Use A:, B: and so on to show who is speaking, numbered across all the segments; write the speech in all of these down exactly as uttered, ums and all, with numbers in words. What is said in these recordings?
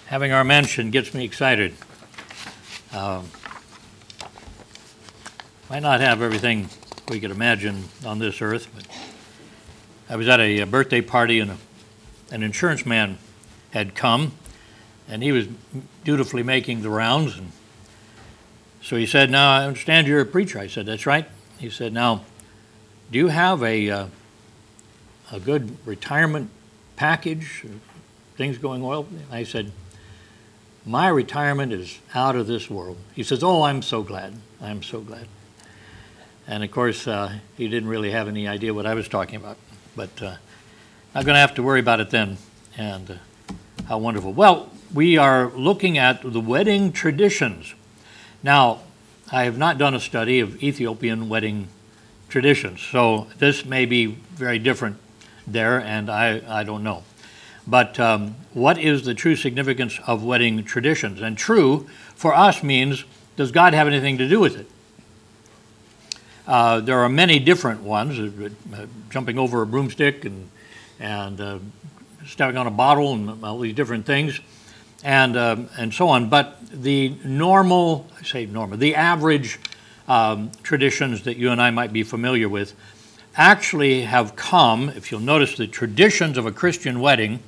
A: Having our mansion gets me excited. Um, might not have everything we could imagine on this earth, but I was at a, a birthday party and a, an insurance man had come, and he was dutifully making the rounds. And so he said, "Now, I understand you're a preacher." I said, "That's right." He said, "Now, do you have a uh, a good retirement package? Things going well?" I said, "My retirement is out of this world." He says, "Oh, I'm so glad. I'm so glad." And of course, uh, he didn't really have any idea what I was talking about. But uh, not going to have to worry about it then. And uh, how wonderful. Well, we are looking at the wedding traditions. Now, I have not done a study of Ethiopian wedding traditions, so this may be very different there, and I, I don't know. But um, what is the true significance of wedding traditions? And true, for us, means, does God have anything to do with it? Uh, there are many different ones, uh, uh, jumping over a broomstick and, and uh, stepping on a bottle and all these different things, and, uh, and so on. But the normal, I say normal, the average um, traditions that you and I might be familiar with actually have come, if you'll notice, the traditions of a Christian wedding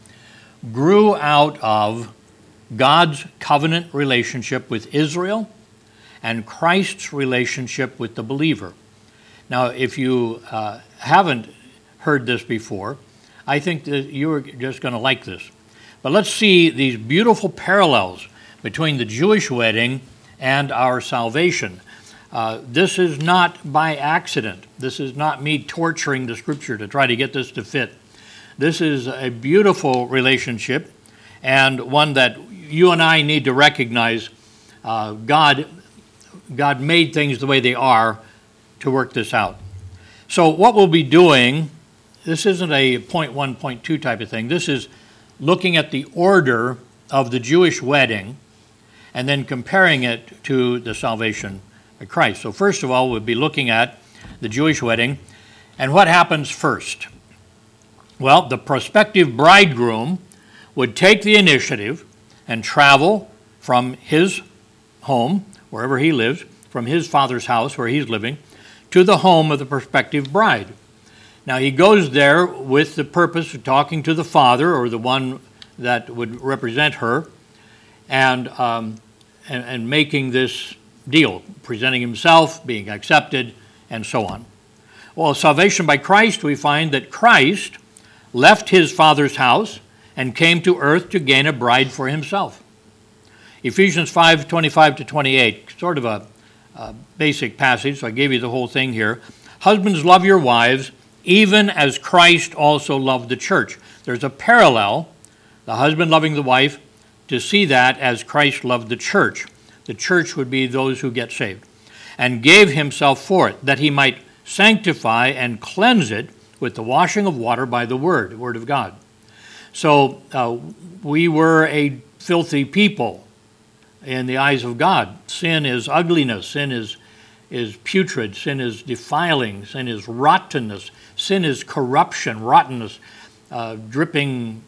A: grew out of God's covenant relationship with Israel and Christ's relationship with the believer. Now, if you uh, haven't heard this before, I think that you're just going to like this. But let's see these beautiful parallels between the Jewish wedding and our salvation. Uh, this is not by accident. This is not me torturing the scripture to try to get this to fit. This is a beautiful relationship, and one that you and I need to recognize. Uh, God, God made things the way they are to work this out. So what we'll be doing, this isn't a point one, point two type of thing. This is looking at the order of the Jewish wedding and then comparing it to the salvation of Christ. So first of all, we'll be looking at the Jewish wedding, and what happens first? Well, the prospective bridegroom would take the initiative and travel from his home, wherever he lives, from his father's house where he's living, to the home of the prospective bride. Now, he goes there with the purpose of talking to the father, or the one that would represent her, and, um, and, and making this deal, presenting himself, being accepted, and so on. Well, salvation by Christ, we find that Christ left his father's house and came to earth to gain a bride for himself. Ephesians five, twenty-five to twenty-eight, sort of a, a basic passage, so I gave you the whole thing here. Husbands, love your wives, even as Christ also loved the church. There's a parallel, the husband loving the wife, to see that as Christ loved the church. The church would be those who get saved. And gave himself for it, that he might sanctify and cleanse it with the washing of water by the word, the word of God. So uh, we were a filthy people in the eyes of God. Sin is ugliness. Sin is, is putrid. Sin is defiling. Sin is rottenness. Sin is corruption, rottenness, uh, dripping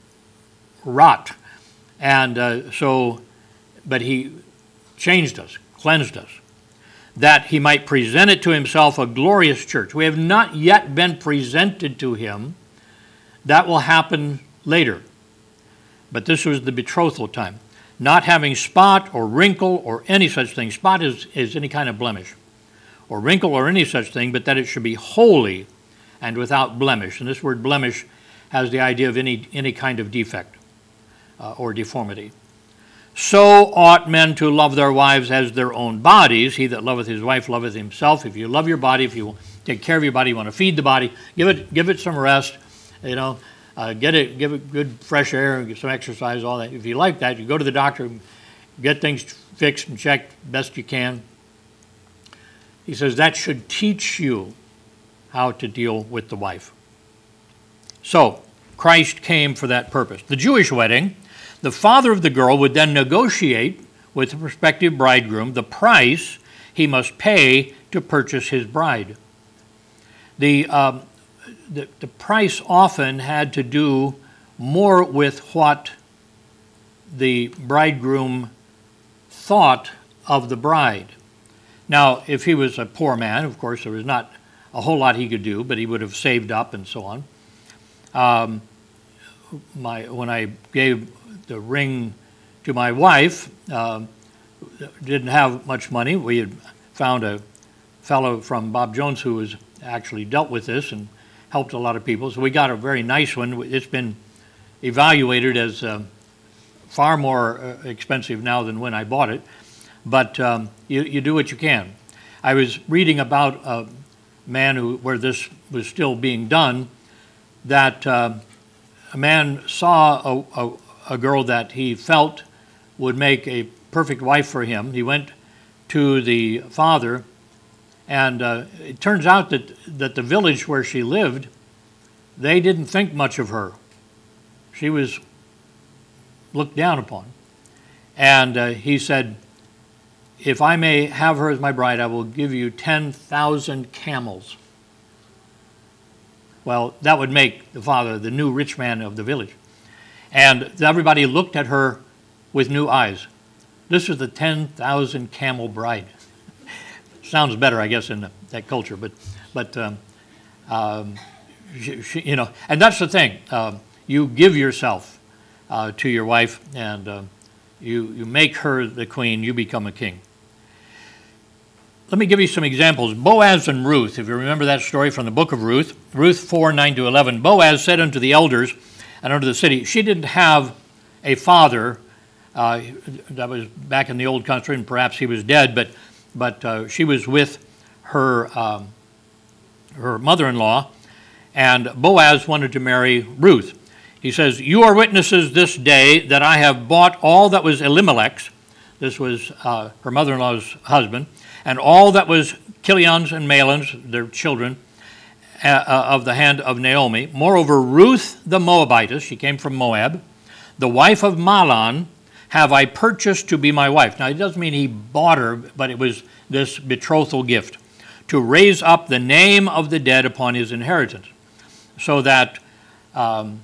A: rot. And uh, so, but he changed us, cleansed us, that he might present it to himself a glorious church. We have not yet been presented to him. That will happen later. But this was the betrothal time. Not having spot or wrinkle or any such thing. Spot is, is any kind of blemish. Or wrinkle or any such thing, but that it should be holy and without blemish. And this word blemish has the idea of any, any kind of defect uh, or deformity. So ought men to love their wives as their own bodies. He that loveth his wife loveth himself. If you love your body, if you take care of your body, you want to feed the body, give it give it some rest, you know, uh, get it, give it good fresh air, get some exercise, all that. If you like that, you go to the doctor, get things fixed and checked best you can. He says that should teach you how to deal with the wife. So Christ came for that purpose. The Jewish wedding, the father of the girl would then negotiate with the prospective bridegroom the price he must pay to purchase his bride. The, um, the, the price often had to do more with what the bridegroom thought of the bride. Now, if he was a poor man, of course, there was not a whole lot he could do, but he would have saved up and so on. Um, my, when I gave the ring to my wife, uh, didn't have much money. We had found a fellow from Bob Jones who was actually dealt with this and helped a lot of people. So we got a very nice one. It's been evaluated as uh, far more uh, expensive now than when I bought it. But um, you, you do what you can. I was reading about a man who, where this was still being done, that uh, a man saw a, a, a girl that he felt would make a perfect wife for him. He went to the father, and uh, it turns out that, that the village where she lived, they didn't think much of her. She was looked down upon. And uh, he said, if I may have her as my bride, I will give you ten thousand camels. Well, that would make the father the new rich man of the village. And everybody looked at her with new eyes. This is the ten thousand camel bride. Sounds better, I guess, in the, that culture, but, but um, um, she, she, you know, and that's the thing. Uh, you give yourself uh, to your wife, and uh, you, you make her the queen, you become a king. Let me give you some examples. Boaz and Ruth, if you remember that story from the book of Ruth, Ruth four, nine to eleven. Boaz said unto the elders and unto the city, she didn't have a father. Uh, that was back in the old country, and perhaps he was dead, but but uh, she was with her um, her mother-in-law, and Boaz wanted to marry Ruth. He says, you are witnesses this day that I have bought all that was Elimelech's, this was uh, her mother-in-law's husband, and all that was Kilion's and Mahlon's, their children, uh, of the hand of Naomi. Moreover, Ruth the Moabitess, she came from Moab, the wife of Mahlon, have I purchased to be my wife. Now, it doesn't mean he bought her, but it was this betrothal gift, to raise up the name of the dead upon his inheritance, so that um,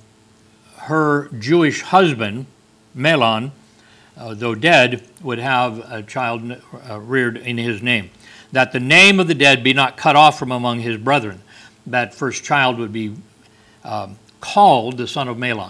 A: her Jewish husband, Mahlon, uh, though dead, would have a child uh, reared in his name, that the name of the dead be not cut off from among his brethren. That first child would be um, called the son of Mahlon,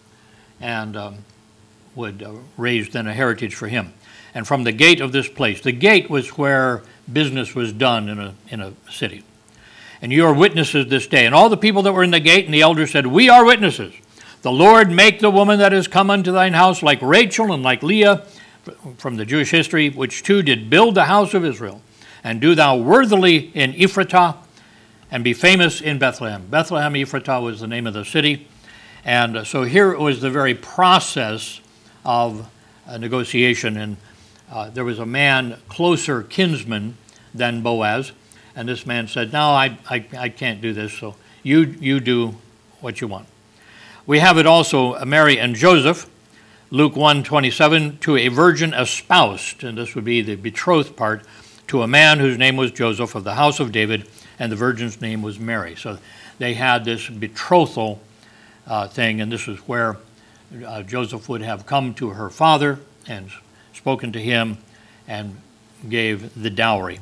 A: and um, would uh, raise then a heritage for him. And from the gate of this place, the gate was where business was done in a, in a city. And you are witnesses this day. And all the people that were in the gate and the elders said, we are witnesses. The Lord make the woman that is come unto thine house like Rachel and like Leah, from the Jewish history, which two did build the house of Israel. And do thou worthily in Ephratah, and be famous in Bethlehem. Bethlehem, Ephratah was the name of the city. And so here it was the very process of a negotiation. And uh, there was a man, closer kinsman than Boaz. And this man said, no, I, I, I can't do this, so you, you do what you want. We have it also, Mary and Joseph, Luke one twenty-seven, to a virgin espoused, and this would be the betrothed part, to a man whose name was Joseph of the house of David, and the virgin's name was Mary. So they had this betrothal uh, thing, and this is where uh, Joseph would have come to her father and spoken to him and gave the dowry.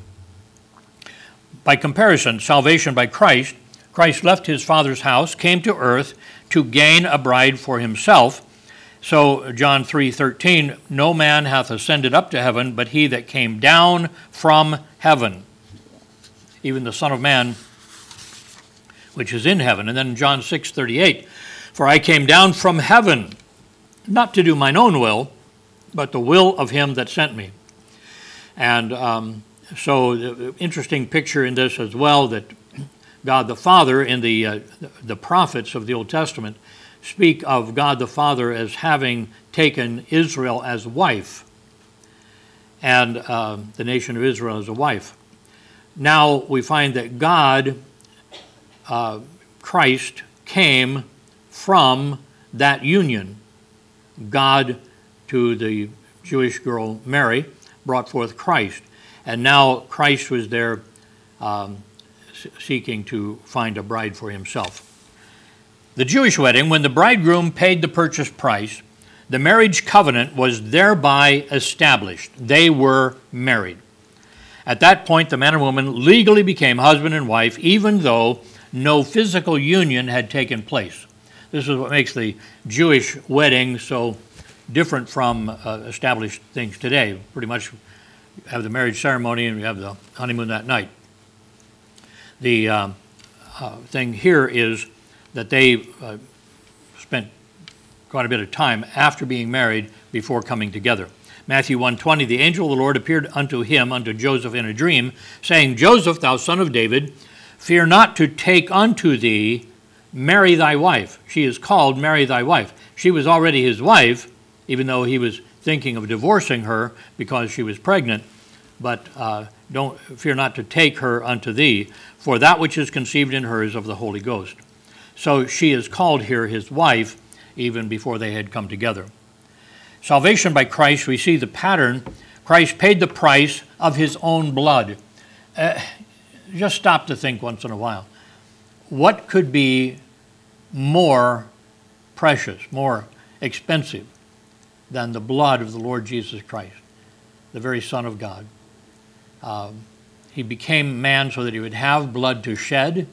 A: By comparison, salvation by Christ, Christ left his Father's house, came to earth to gain a bride for himself. So John three thirteen, no man hath ascended up to heaven, but he that came down from heaven, even the Son of Man, which is in heaven. And then John six thirty-eight, for I came down from heaven, not to do mine own will, but the will of him that sent me. And um, so the interesting picture in this as well, that God the Father in the uh, the prophets of the Old Testament speak of God the Father as having taken Israel as wife, and uh, the nation of Israel as a wife. Now we find that God, uh, Christ, came from that union. God, to the Jewish girl Mary, brought forth Christ. And now Christ was there um, seeking to find a bride for himself. The Jewish wedding, when the bridegroom paid the purchase price, The marriage covenant was thereby established. They were married. At that point, the man and woman legally became husband and wife, even though no physical union had taken place. This is what makes the Jewish wedding so different from uh, established things today. Pretty much have the marriage ceremony and we have the honeymoon that night. The uh, uh, thing here is that they uh, spent quite a bit of time after being married before coming together. Matthew one twenty, the angel of the Lord appeared unto him, unto Joseph in a dream, saying, Joseph, thou son of David, fear not to take unto thee Mary thy wife. She is called Mary thy wife. She was already his wife, even though he was thinking of divorcing her because she was pregnant. But uh, don't fear not to take her unto thee, for that which is conceived in her is of the Holy Ghost. So she is called here his wife, even before they had come together. Salvation by Christ, we see the pattern. Christ paid the price of his own blood. Uh, just stop to think once in a while. What could be more precious, more expensive than the blood of the Lord Jesus Christ, the very Son of God? Um, he became man so that he would have blood to shed,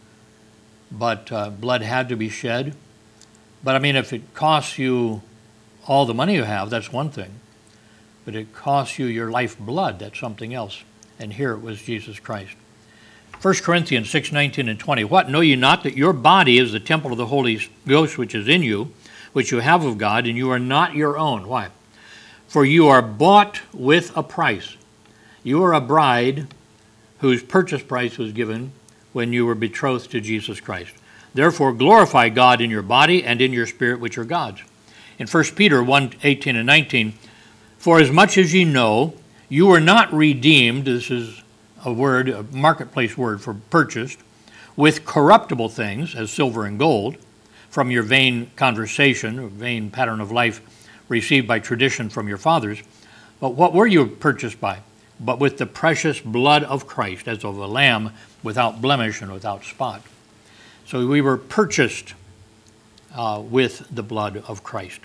A: but uh, blood had to be shed. But I mean, if it costs you all the money you have, that's one thing. But it costs you your lifeblood, that's something else. And here it was Jesus Christ. First Corinthians six nineteen and twenty, what, know ye not that your body is the temple of the Holy Ghost which is in you, which you have of God, and you are not your own? Why? For you are bought with a price. You are a bride whose purchase price was given when you were betrothed to Jesus Christ. Therefore glorify God in your body and in your spirit, which are God's. In First Peter one eighteen and nineteen, for as much as ye know, you were not redeemed, this is a word, a marketplace word for purchased, with corruptible things, as silver and gold, from your vain conversation, or vain pattern of life received by tradition from your fathers. But what were you purchased by? But with the precious blood of Christ, as of a lamb without blemish and without spot. So we were purchased uh, with the blood of Christ.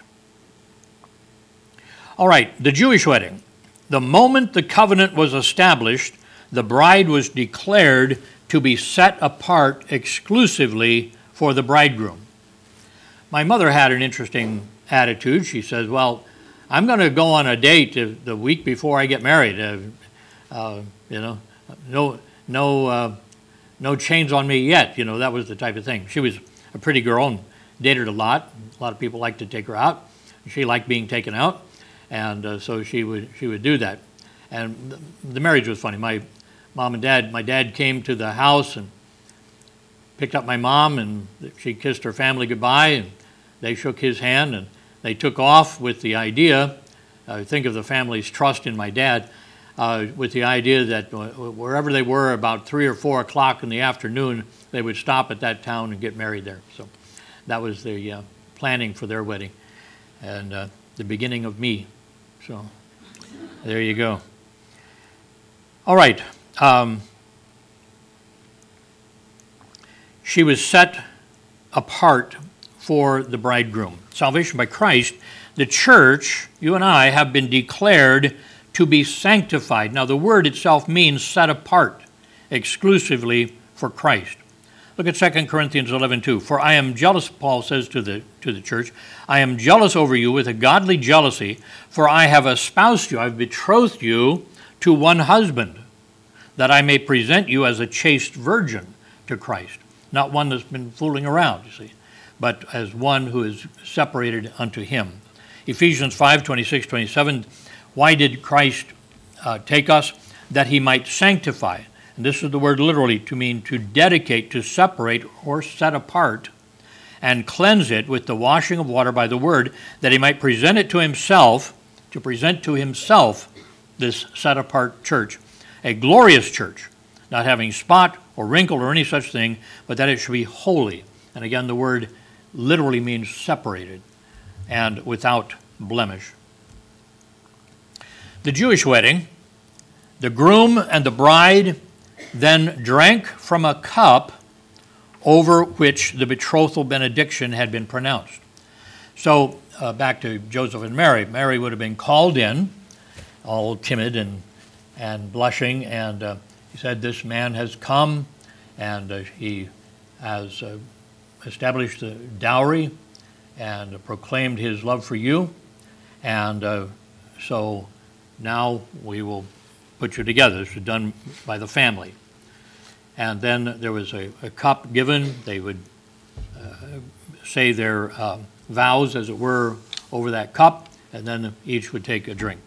A: All right, the Jewish wedding. The moment the covenant was established, the bride was declared to be set apart exclusively for the bridegroom. My mother had an interesting attitude. She says, well, I'm going to go on a date the week before I get married. Uh, uh, you know, no, no, uh, no chains on me yet. You know, that was the type of thing. She was a pretty girl and dated a lot. A lot of people liked to take her out. She liked being taken out, and uh, so she would she would do that. And the, the marriage was funny. My mom and dad, my dad came to the house and picked up my mom, and she kissed her family goodbye, and they shook his hand, and they took off with the idea, I think of the family's trust in my dad, uh, with the idea that wherever they were, about three or four o'clock in the afternoon, they would stop at that town and get married there. So that was the uh, planning for their wedding, and uh, the beginning of me. So there you go. All right. Um, she was set apart for the bridegroom. Salvation by Christ, the church, you and I, have been declared to be sanctified. Now, the word itself means set apart exclusively for Christ. Look at Second Corinthians eleven two. For I am jealous, Paul says to the, to the church, I am jealous over you with a godly jealousy, for I have espoused you, I've betrothed you to one husband, that I may present you as a chaste virgin to Christ. Not one that's been fooling around, you see, but as one who is separated unto him. Ephesians five twenty-six, twenty-seven, why did Christ uh, take us? That he might sanctify. And this is the word literally to mean to dedicate, to separate or set apart, and cleanse it with the washing of water by the word, that he might present it to himself, to present to himself this set apart church, a glorious church, not having spot or wrinkle or any such thing, but that it should be holy. And again, the word literally means separated and without blemish. The Jewish wedding, the groom and the bride then drank from a cup over which the betrothal benediction had been pronounced. So uh, back to Joseph and Mary. Mary would have been called in, all timid and, and blushing, and uh, he said, "This man has come, and uh, he has uh, established the dowry and proclaimed his love for you, and uh, so now we will put you together." This was done by the family. And then there was a, a cup given. They would uh, say their uh, vows, as it were, over that cup, and then each would take a drink.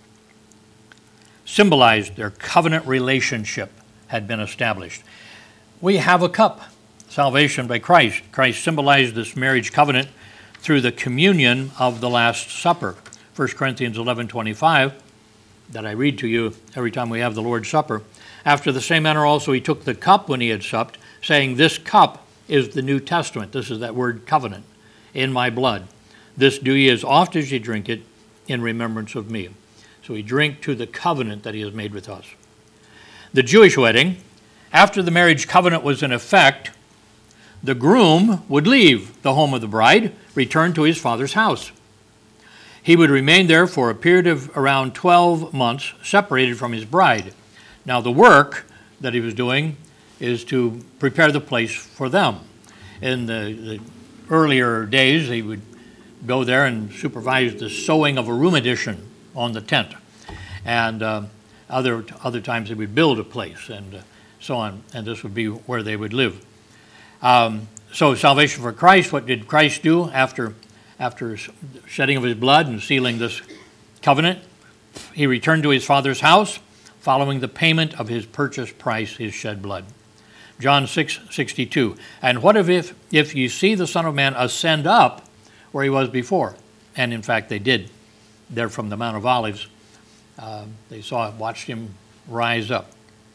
A: Symbolized their covenant relationship had been established. We have a cup, salvation by Christ. Christ symbolized this marriage covenant through the communion of the Last Supper. First Corinthians eleven twenty-five, that I read to you every time we have the Lord's Supper. "After the same manner also he took the cup when he had supped, saying, This cup is the New Testament." This is that word covenant. "In my blood. This do ye as oft as ye drink it in remembrance of me." So we drink to the covenant that he has made with us. The Jewish wedding, after the marriage covenant was in effect, the groom would leave the home of the bride, return to his father's house. He would remain there for a period of around twelve months, separated from his bride. Now, the work that he was doing is to prepare the place for them. In the, the earlier days, he would go there and supervise the sewing of a room addition on the tent. And uh, other other times, they would build a place and uh, so on, and this would be where they would live. Um, so, salvation for Christ, what did Christ do after, after shedding of his blood and sealing this covenant? He returned to his Father's house, following the payment of his purchase price, his shed blood. John six sixty-two. "And what if, if if you see the Son of Man ascend up where he was before?" And in fact, they did. There from the Mount of Olives, uh, they saw, watched him rise up.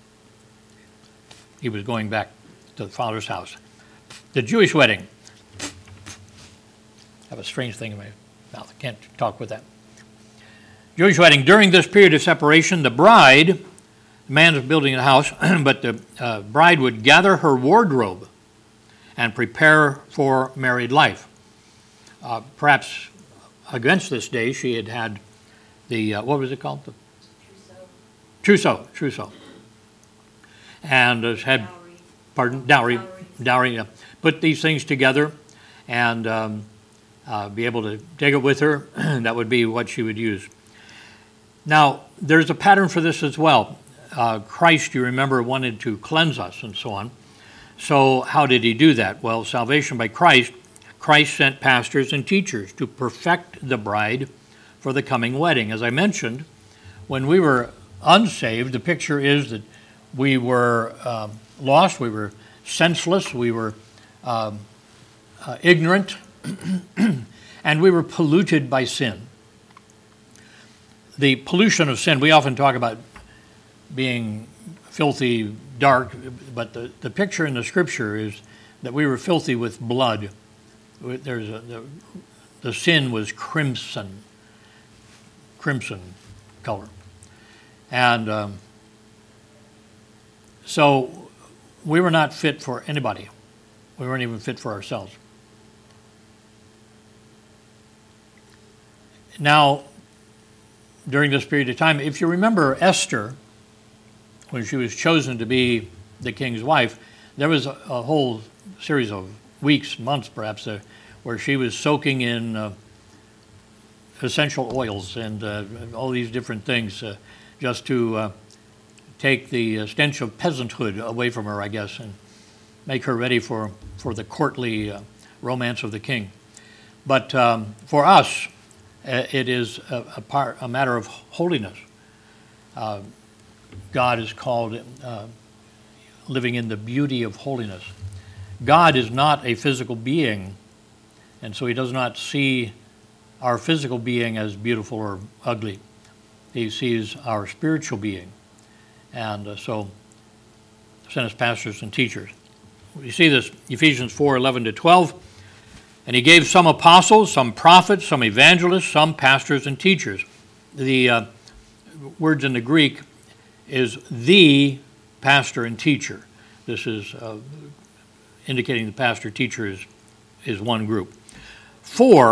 A: He was going back to the Father's house. The Jewish wedding. I have a strange thing in my mouth. I can't talk with that. Jewish wedding. During this period of separation, the bride, the man is building a house, but the uh, bride would gather her wardrobe and prepare for married life. Uh, perhaps against this day, she had had the, uh, what was it called? The trousseau. Trousseau. And uh, had,
B: Dowry.
A: pardon, dowry,
B: Dowry.
A: dowry. Yeah. Put these things together and um, uh, be able to take it with her. That would be what she would use. Now, there's a pattern for this as well. Uh, Christ, you remember, wanted to cleanse us and so on. So how did he do that? Well, salvation by Christ, Christ sent pastors and teachers to perfect the bride for the coming wedding. As I mentioned, when we were unsaved, the picture is that we were um, lost, we were senseless, we were um, uh, ignorant, and we were polluted by sin. The pollution of sin, we often talk about being filthy, dark, but the, the picture in the scripture is that we were filthy with blood. There's a, the, the sin was crimson, crimson color. And um, so we were not fit for anybody. We weren't even fit for ourselves. Now, during this period of time, if you remember Esther, when she was chosen to be the king's wife, there was a, a whole series of weeks, months perhaps, uh, where she was soaking in uh, essential oils and uh, all these different things uh, just to uh, take the stench of peasanthood away from her, I guess, and make her ready for, for the courtly uh, romance of the king. But um, for us, uh, it is a, a, part, a matter of holiness. Uh, God is called uh, living in the beauty of holiness. God is not a physical being, and so he does not see our physical being as beautiful or ugly. He sees our spiritual being. And uh, so sent us pastors and teachers. We see this, Ephesians four, eleven to twelve. And he gave some apostles, some prophets, some evangelists, some pastors and teachers. The uh, words in the Greek is the pastor and teacher. This is uh, indicating the pastor teacher is, is one group. For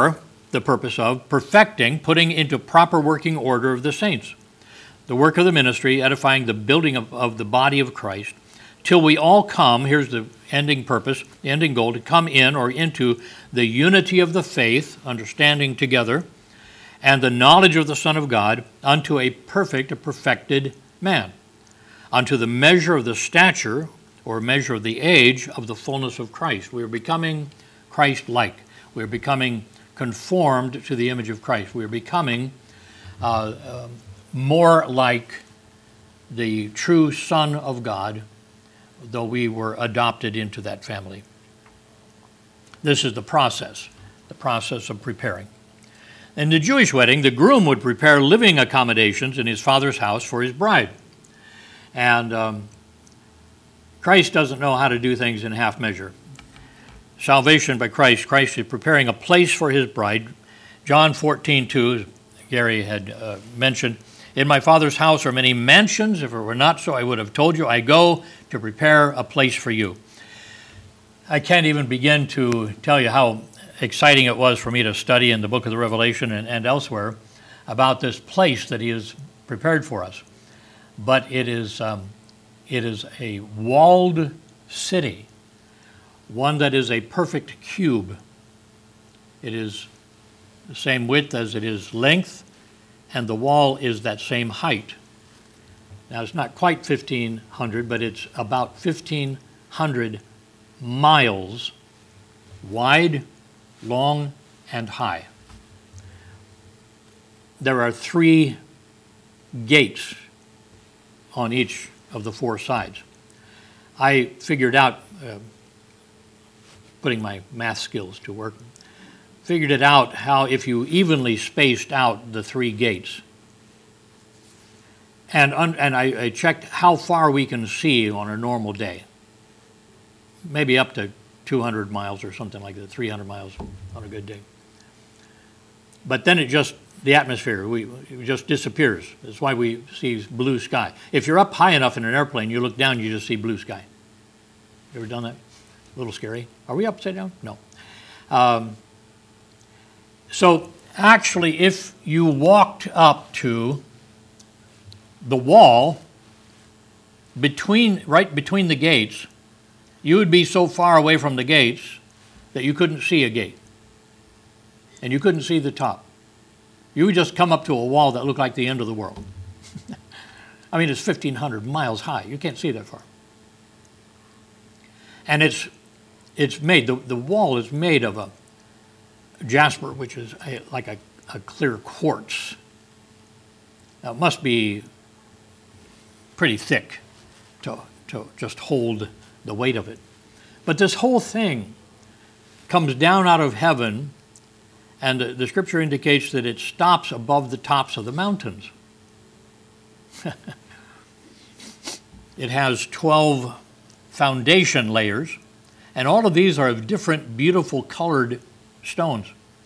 A: the purpose of perfecting, putting into proper working order of the saints, the work of the ministry, edifying the building of, of the body of Christ, till we all come, here's the ending purpose, the ending goal, to come in or into the unity of the faith, understanding together, and the knowledge of the Son of God, unto a perfect, a perfected man, unto the measure of the stature, or measure of the age of the fullness of Christ. We are becoming Christ-like. We are becoming conformed to the image of Christ. We are becoming uh, uh, more like the true Son of God, though we were adopted into that family. This is the process, the process of preparing. In the Jewish wedding, the groom would prepare living accommodations in his father's house for his bride. And um, Christ doesn't know how to do things in half measure. Salvation by Christ, Christ is preparing a place for his bride. John fourteen two, Gary had uh, mentioned, in my Father's house are many mansions. If it were not so, I would have told you. I go to prepare a place for you. I can't even begin to tell you how exciting it was for me to study in the book of the Revelation and, and elsewhere about this place that he has prepared for us. But it is, um, it is a walled city, one that is a perfect cube. It is the same width as it is length, and the wall is that same height. Now, it's not quite fifteen hundred, but it's about fifteen hundred miles wide, long, and high. There are three gates on each of the four sides. I figured out, uh, putting my math skills to work, figured it out how if you evenly spaced out the three gates, and, un, and I, I checked how far we can see on a normal day, maybe up to two hundred miles or something like that, three hundred miles on a good day. But then it just, the atmosphere, we, it just disappears. That's why we see blue sky. If you're up high enough in an airplane, you look down, you just see blue sky. You ever done that? A little scary. Are we upside down? No. Um, so actually, if you walked up to the wall between, right between the gates, you would be so far away from the gates that you couldn't see a gate. And you couldn't see the top. You would just come up to a wall that looked like the end of the world. I mean, it's fifteen hundred miles high. You can't see that far. And it's it's made, the, the wall is made of a jasper, which is a, like a, a clear quartz. Now, it must be pretty thick to, to just hold the weight of it. But this whole thing comes down out of heaven, and the, the scripture indicates that it stops above the tops of the mountains. It has twelve foundation layers, and all of these are of different beautiful colored stones.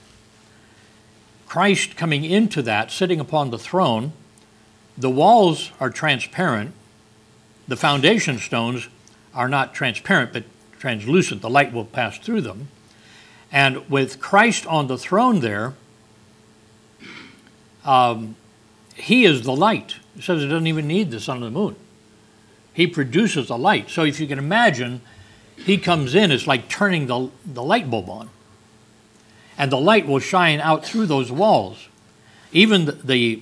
A: Christ coming into that, sitting upon the throne, the walls are transparent. The foundation stones are not transparent, but translucent. The light will pass through them. And with Christ on the throne there, um, he is the light. It says it doesn't even need the sun and the moon. He produces the light. So if you can imagine, he comes in, it's like turning the, the light bulb on. And the light will shine out through those walls. Even the, the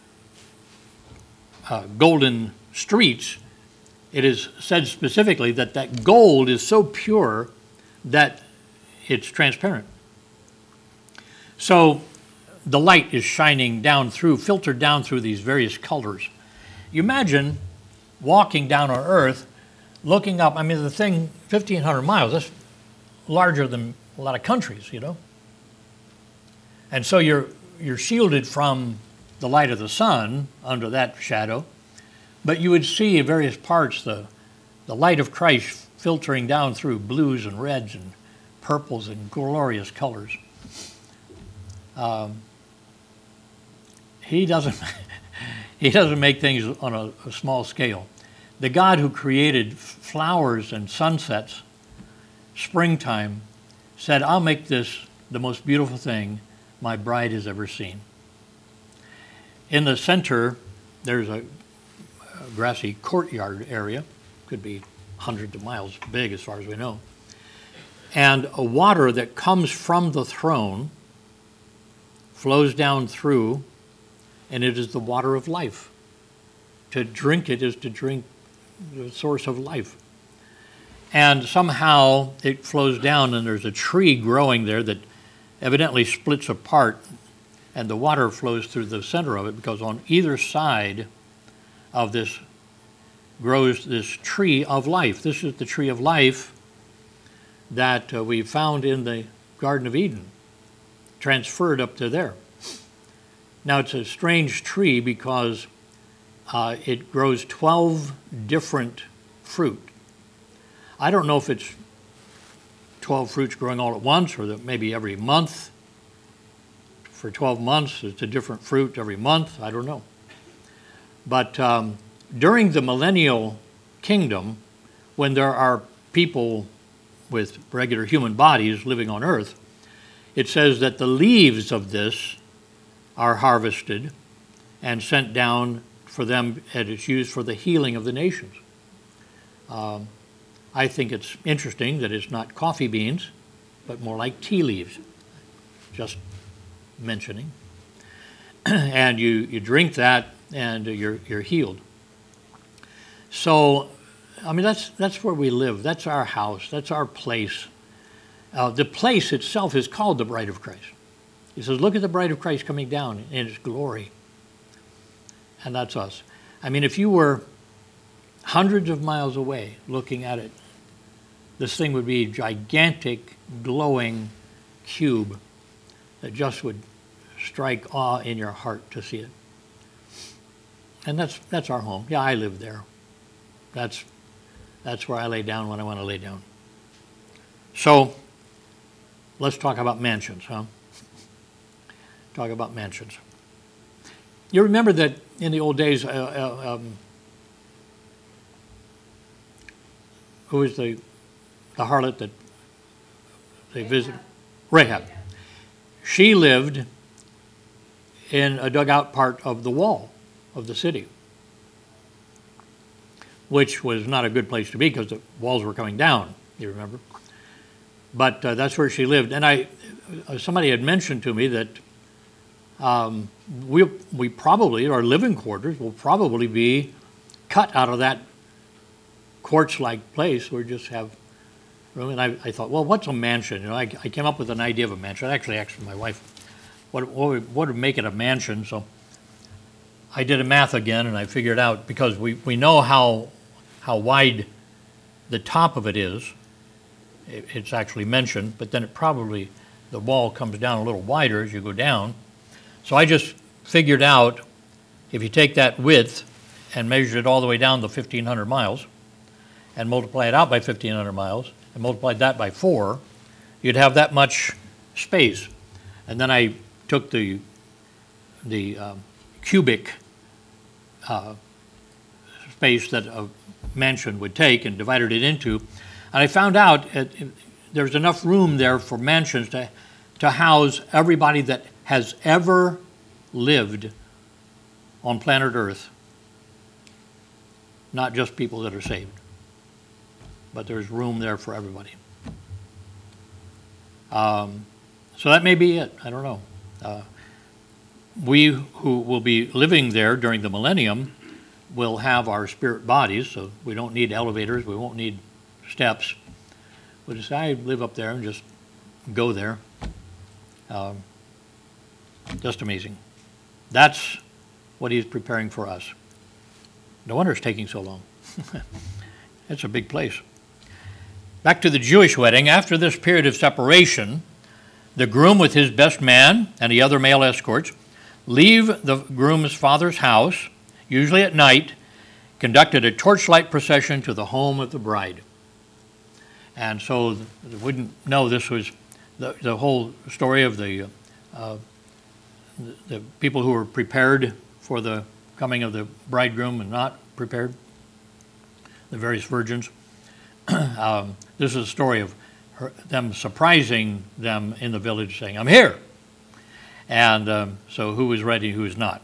A: uh, golden streets, it is said specifically that that gold is so pure that it's transparent. So the light is shining down through, filtered down through these various colors. You imagine walking down our earth, looking up. I mean, the thing, fifteen hundred miles, that's larger than a lot of countries, you know. And so you're, you're shielded from the light of the sun under that shadow, but you would see in various parts the, the light of Christ filtering down through blues and reds and purples and glorious colors. Um, he doesn't he doesn't make things on a, a small scale. The God who created flowers and sunsets, springtime, said, I'll make this the most beautiful thing my bride has ever seen. In the center, there's a, a grassy courtyard area, could be hundreds of miles big as far as we know, and a water that comes from the throne flows down through, and it is the water of life. To drink it is to drink the source of life. And somehow it flows down, and there's a tree growing there that evidently splits apart, and the water flows through the center of it, because on either side of this grows this tree of life. This is the tree of life that uh, we found in the Garden of Eden, transferred up to there. Now, it's a strange tree because uh, it grows twelve different fruit. I don't know if it's twelve fruits growing all at once, or that maybe every month. For twelve months, it's a different fruit every month. I don't know. But um, during the millennial kingdom, when there are people with regular human bodies living on earth, it says that the leaves of this are harvested and sent down for them, and it's used for the healing of the nations. Um, I think it's interesting that it's not coffee beans, but more like tea leaves, just mentioning. And you, you drink that, and you're, you're healed. So, I mean, that's, that's where we live. That's our house. That's our place. Uh, the place itself is called the bride of Christ. He says, look at the bride of Christ coming down in its glory. And that's us. I mean, if you were hundreds of miles away looking at it, this thing would be a gigantic, glowing cube that just would strike awe in your heart to see it. And that's that's our home. Yeah, I live there. That's that's where I lay down when I want to lay down. So, let's talk about mansions, huh? Talk about mansions. You remember that in the old days, uh, uh, um, who was the the harlot that they visited? Rahab. She lived in a dugout part of the wall of the city, which was not a good place to be because the walls were coming down, you remember. But uh, that's where she lived. And I, uh, somebody had mentioned to me that um, we we probably, our living quarters will probably be cut out of that quartz-like place. We just have room. And I, I thought, well, what's a mansion? You know, I, I came up with an idea of a mansion. I actually asked my wife, what, what, would, what would make it a mansion? So I did a math again, and I figured out, because we, we know how how wide the top of it is. It, it's actually mentioned, but then it probably, the wall comes down a little wider as you go down. So I just figured out, if you take that width and measure it all the way down to fifteen hundred miles, and multiply it out by fifteen hundred miles, and multiply that by four, you'd have that much space. And then I took the the um, cubic uh, space that a mansion would take and divided it into, and I found out it, it, there's enough room there for mansions to to house everybody that has ever lived on planet Earth, not just people that are saved, but there's room there for everybody. Um, so that may be it. I don't know. Uh, we who will be living there during the millennium will have our spirit bodies, so we don't need elevators, we won't need steps. We'll just, I live up there and just go there. Um, just amazing. That's what he's preparing for us. No wonder it's taking so long. It's a big place. Back to the Jewish wedding. After this period of separation, the groom with his best man and the other male escorts leave the groom's father's house, usually at night, conducted a torchlight procession to the home of the bride. And so we wouldn't know this was the, the whole story of the, uh, the the people who were prepared for the coming of the bridegroom and not prepared, the various virgins. um, this is a story of her, them surprising them in the village, saying, "I'm here." And um, so who is ready, who is not?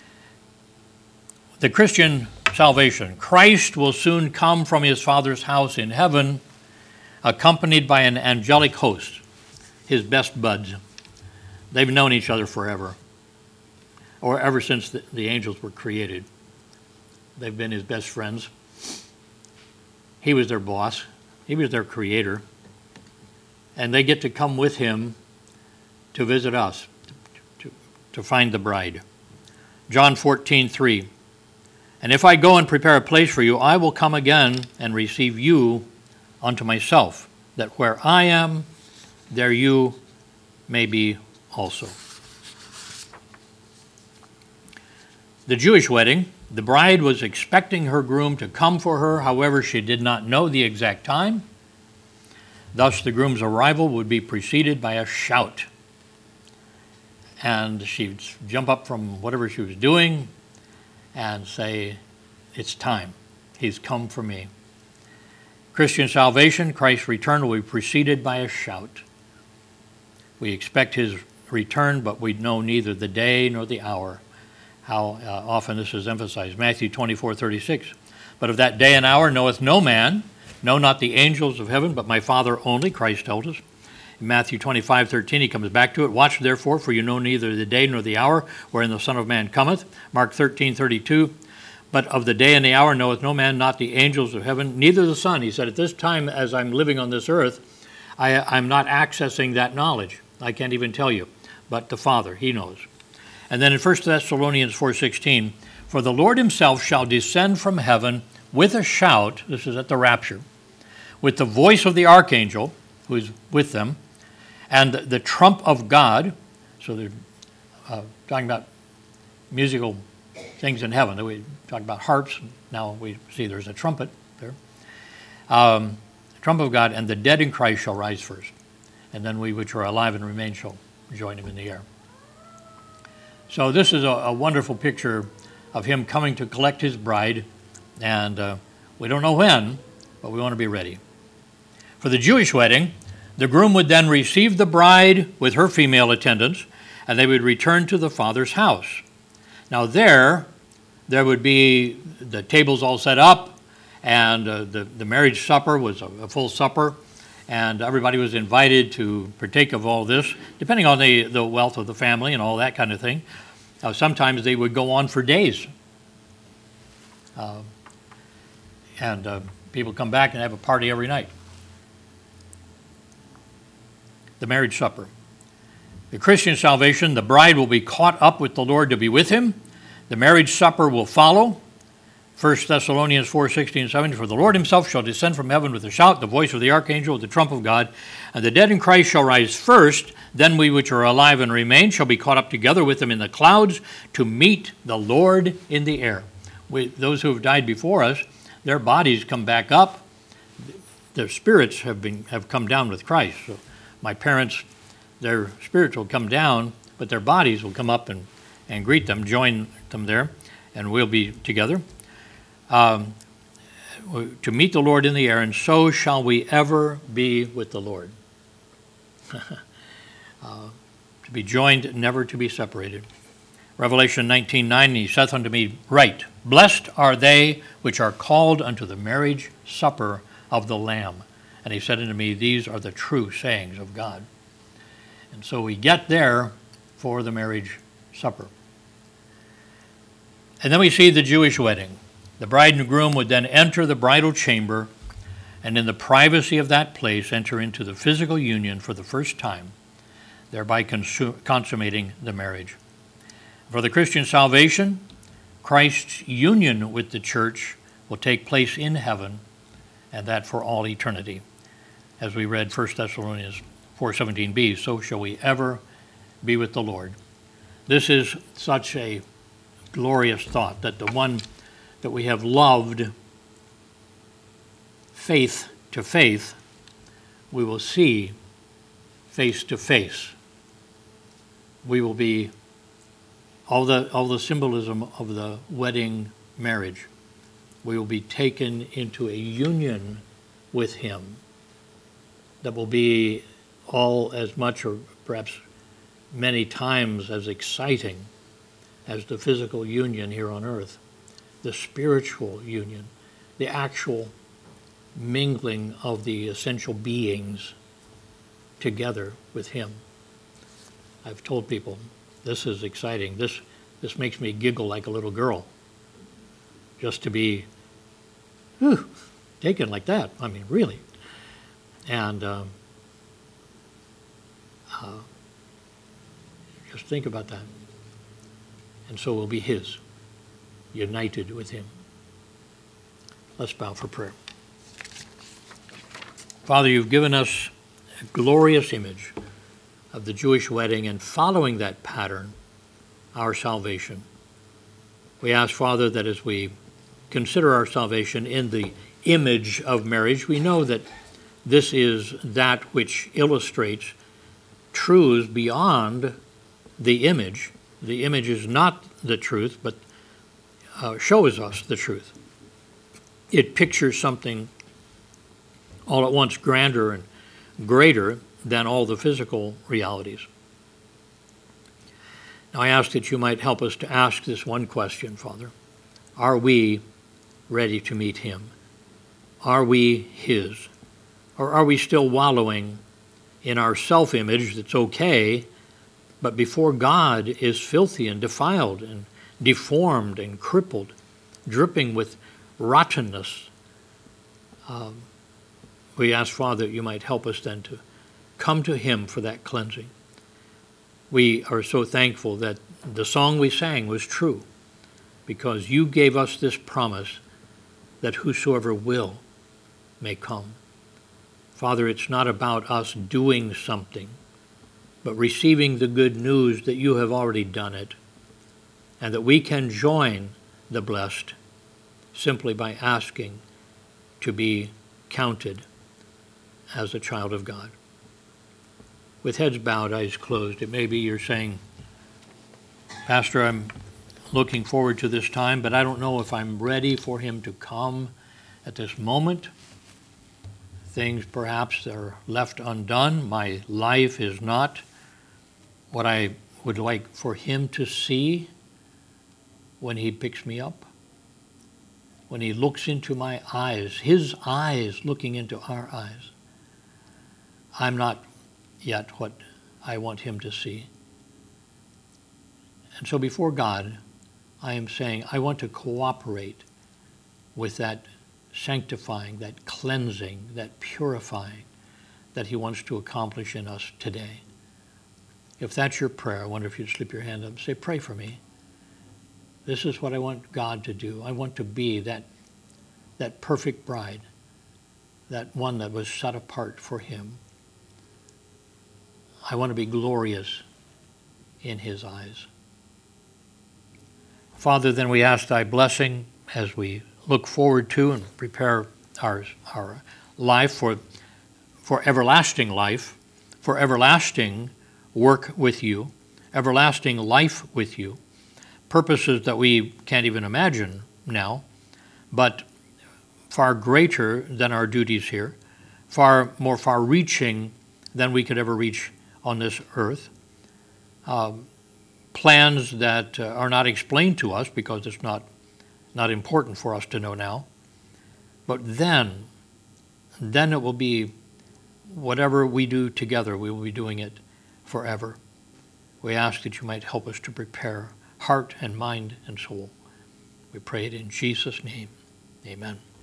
A: The Christian salvation. Christ will soon come from his Father's house in heaven, accompanied by an angelic host, his best buds. They've known each other forever, or ever since the, the angels were created. They've been his best friends. He was their boss. He was their creator. And they get to come with him to visit us, to, to, to find the bride. John fourteen three. And if I go and prepare a place for you, I will come again and receive you unto myself, that where I am, there you may be also. The Jewish wedding, the bride was expecting her groom to come for her. However, she did not know the exact time. Thus, the groom's arrival would be preceded by a shout. And she'd jump up from whatever she was doing and say, it's time. He's come for me. Christian salvation, Christ's return will be preceded by a shout. We expect his return, but we know neither the day nor the hour. How uh, often this is emphasized. Matthew twenty-four thirty-six. But of that day and hour knoweth no man, no, not the angels of heaven, but my Father only, Christ told us. In Matthew twenty-five thirteen, he comes back to it. Watch therefore, for you know neither the day nor the hour wherein the Son of Man cometh. Mark thirteen thirty-two. But of the day and the hour knoweth no man, not the angels of heaven, neither the Son. He said, at this time, as I'm living on this earth, I, I'm not accessing that knowledge. I can't even tell you. But the Father, he knows. And then in First Thessalonians four sixteen, for the Lord himself shall descend from heaven with a shout, this is at the rapture, with the voice of the archangel, who is with them, and the trump of God. So they're uh, talking about musical things in heaven. We talk about harps. Now we see there's a trumpet there. Um, the trump of God, and the dead in Christ shall rise first. And then we which are alive and remain shall join him in the air. So this is a, a wonderful picture of him coming to collect his bride. And uh, we don't know when, but we want to be ready. For the Jewish wedding, the groom would then receive the bride with her female attendants, and they would return to the father's house. Now there, there would be the tables all set up, and uh, the, the marriage supper was a, a full supper, and everybody was invited to partake of all this, depending on the, the wealth of the family and all that kind of thing. Uh, sometimes they would go on for days. Uh, and uh, people come back and have a party every night. The marriage supper. The Christian salvation, the bride will be caught up with the Lord to be with him. The marriage supper will follow. First Thessalonians four sixteen and seventeen, for the Lord himself shall descend from heaven with a shout, the voice of the archangel, with the trump of God, and the dead in Christ shall rise first. Then we which are alive and remain shall be caught up together with them in the clouds to meet the Lord in the air. We, those who have died before us, their bodies come back up. Their spirits have been have come down with Christ. So my parents, their spirits will come down, but their bodies will come up and, and greet them, join them there, and we'll be together. Um, to meet the Lord in the air, and so shall we ever be with the Lord. uh, to be joined, never to be separated. Revelation nineteen nine, he saith unto me, write, blessed are they which are called unto the marriage supper of the Lamb. And he said unto me, these are the true sayings of God. And so we get there for the marriage supper. And then we see the Jewish wedding. The bride and groom would then enter the bridal chamber, and in the privacy of that place enter into the physical union for the first time, thereby consu- consummating the marriage. For the Christian salvation, Christ's union with the church will take place in heaven, and that for all eternity. As we read First Thessalonians four seventeen b, so shall we ever be with the Lord. This is such a glorious thought, that the one that we have loved faith to faith, we will see face to face. We will be all the all the symbolism of the wedding marriage. We will be taken into a union with him that will be all as much, or perhaps many times as exciting as the physical union here on earth, the spiritual union, the actual mingling of the essential beings together with him. I've told people, this is exciting. This, this makes me giggle like a little girl, just to be whew, taken like that. I mean, really. And um, uh, just think about that. And so we'll be his, united with him. Let's bow for prayer. Father, you've given us a glorious image of the Jewish wedding, and following that pattern, our salvation. We ask, Father, that as we consider our salvation in the image of marriage, we know that this is that which illustrates truths beyond the image. The image is not the truth, but uh, shows us the truth. It pictures something all at once grander and greater than all the physical realities. Now I ask that you might help us to ask this one question, Father. Are we ready to meet him? Are we his? Or are we still wallowing in our self-image that's okay, but before God is filthy and defiled and deformed and crippled, dripping with rottenness? Um, we ask, Father, that you might help us then to come to him for that cleansing. We are so thankful that the song we sang was true, because you gave us this promise that whosoever will may come. Father, it's not about us doing something, but receiving the good news that you have already done it, and that we can join the blessed simply by asking to be counted as a child of God. With heads bowed, eyes closed, it may be you're saying, Pastor, I'm looking forward to this time, but I don't know if I'm ready for him to come at this moment. Things perhaps are left undone. My life is not what I would like for him to see when he picks me up, when he looks into my eyes, his eyes looking into our eyes. I'm not yet what I want him to see. And so before God, I am saying I want to cooperate with that sanctifying, that cleansing, that purifying that he wants to accomplish in us today. If that's your prayer, I wonder if you'd slip your hand up and say, pray for me. This is what I want God to do. I want to be that, that perfect bride, that one that was set apart for him. I want to be glorious in his eyes. Father, then we ask thy blessing as we look forward to and prepare our, our life for, for everlasting life, for everlasting work with you, everlasting life with you, purposes that we can't even imagine now, but far greater than our duties here, far more far-reaching than we could ever reach on this earth. Um, plans that uh, are not explained to us because it's not, not important for us to know now. But then, then it will be whatever we do together, we will be doing it forever. We ask that you might help us to prepare heart and mind and soul. We pray it in Jesus' name. Amen.